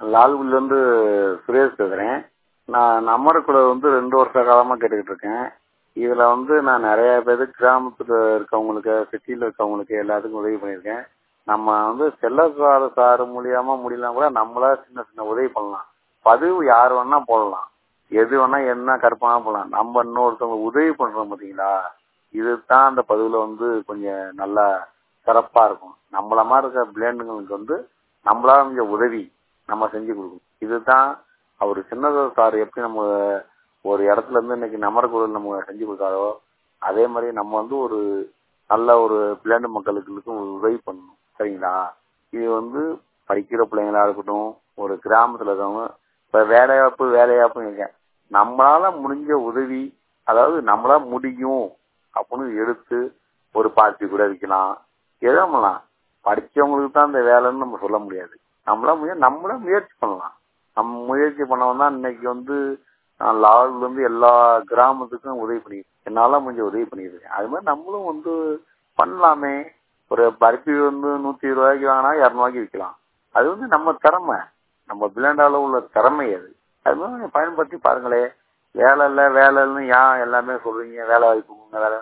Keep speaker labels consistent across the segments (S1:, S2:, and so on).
S1: லால்குடியில இருந்து சுரேஷ் பேசுறேன். நான் நம்மருக்குள்ள 2 வருஷ காலமா கேட்டுக்கிட்டு இருக்கேன். இதுல நான் நிறைய பேருக்கு கிராமத்துல இருக்கவங்களுக்கு, சிட்டியில இருக்கவங்களுக்கு எல்லாத்துக்கும் உதவி பண்ணியிருக்கேன். நம்ம செல்லசார சார் மூலியமா முடியலாம் கூட நம்மளா சின்ன சின்ன உதவி பண்ணலாம். பதிவு யார் வேணா போடலாம், எது வேணா என்ன கற்பனா போடலாம். நம்ம இன்னொருத்தவங்க உதவி பண்றோம் பாத்தீங்களா, இதுதான் அந்த பதிவுல கொஞ்சம் நல்லா சிறப்பா இருக்கும். நம்மள மாதிரி இருக்கிற பிளேண்டுங்களுக்கு நம்மளா கொஞ்சம் உதவி நம்ம செஞ்சு கொடுக்கணும். இதுதான் அவரு சின்னதா சார் எப்படி நம்ம ஒரு இடத்துல இருந்து இன்னைக்கு நமரக்குரல் நம்ம செஞ்சு கொடுத்தாரோ, அதே மாதிரி நம்ம ஒரு நல்ல ஒரு பிளேண்டு மக்களுக்கு உதவி பண்ணணும். சரிங்களா? இது படிக்கிற பிள்ளைங்களா இருக்கட்டும், ஒரு கிராமத்துல இருக்கவங்க, இப்ப வேலையாப்பும் இருக்கேன். நம்மளால முடிஞ்ச உதவி, அதாவது நம்மளா முடியும் அப்படின்னு எடுத்து ஒரு பார்ட்டி கூட வைக்கலாம், எதலாம். படிச்சவங்களுக்கு தான் இந்த வேலைன்னு நம்ம சொல்ல முடியாது. நம்மளா முயற்சி பண்ணலாம். நம்ம முயற்சி பண்ணவன் தான் இன்னைக்கு நான் லால்ல இருந்து எல்லா கிராமத்துக்கும் உதவி பண்ணிருக்கேன். என்னால முடிஞ்ச உதவி பண்ணிருக்கேன். அது மாதிரி நம்மளும் பண்ணலாமே. ஒரு பருப்பி 120 ரூபாய்க்கு வாங்கினா 200 ரூபாய்க்கு விற்கலாம். அது நம்ம திறமை, நம்ம பிளாண்டால உள்ள திறமை. அது மாதிரி பயன்படுத்தி பாருங்களே. வேலை இல்லைன்னு ஏன் எல்லாமே சொல்றீங்க? வேலை வாய்ப்பு வேலை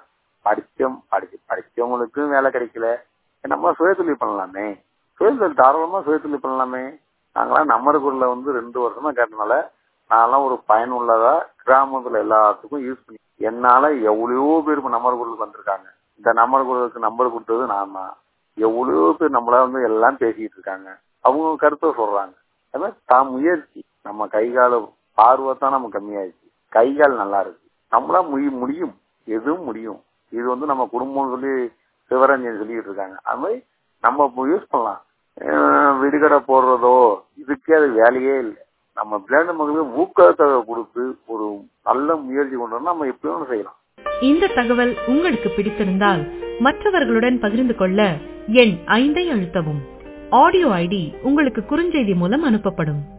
S1: படிச்சவங்களுக்கும் வேலை கிடைக்கல. நம்ம சுயதொழில் பண்ணலாமே. தாராளமா சுயதொழில் பண்ணலாமே. நாங்களாம் நம்மருக்குள்ள 2 வருஷமா கேட்டனால நான்லாம் ஒரு பயனுள்ளதா கிராமத்துல எல்லாத்துக்கும் யூஸ் பண்ணி, என்னால எவ்வளவோ பேர் இப்ப நம்மருக்குள்ள வந்திருக்காங்க. இந்த நம்மருக்குள்ளக்கு நம்பர் கொடுத்தது நான் தான். எவ்வளவோ பேர் நம்மள எல்லாம் பேசிட்டு இருக்காங்க. அவங்க கருத்தை சொல்றாங்க. அதான் தான் முயற்சி. நம்ம கைகால பார்வை தான் நம்ம கம்மியாயிடுச்சு. கைகால் நல்லா இருக்கு. நம்மளா முடியும், எதுவும் முடியும். இது நம்ம குடும்பம் சொல்லி சிவரஞ்சன் சொல்லிட்டு இருக்காங்க. அது மாதிரி நம்ம யூஸ் பண்ணலாம். விடுகடை போடுறதோ இதுக்கே அது வேலையே இல்லை. நம்ம பிளேண்டு மக்களுக்கு ஊக்கத்தை கொடுத்து ஒரு நல்ல முயற்சி கொண்டு நம்ம எப்பயும் செய்யலாம்.
S2: இந்த தகவல் உங்களுக்கு பிடித்திருந்தால் மற்றவர்களுடன் பகிர்ந்து கொள்ள எண் 5 அழுத்தவும். ஆடியோ ஐடி உங்களுக்கு குறுஞ்செய்தி மூலம் அனுப்பப்படும்.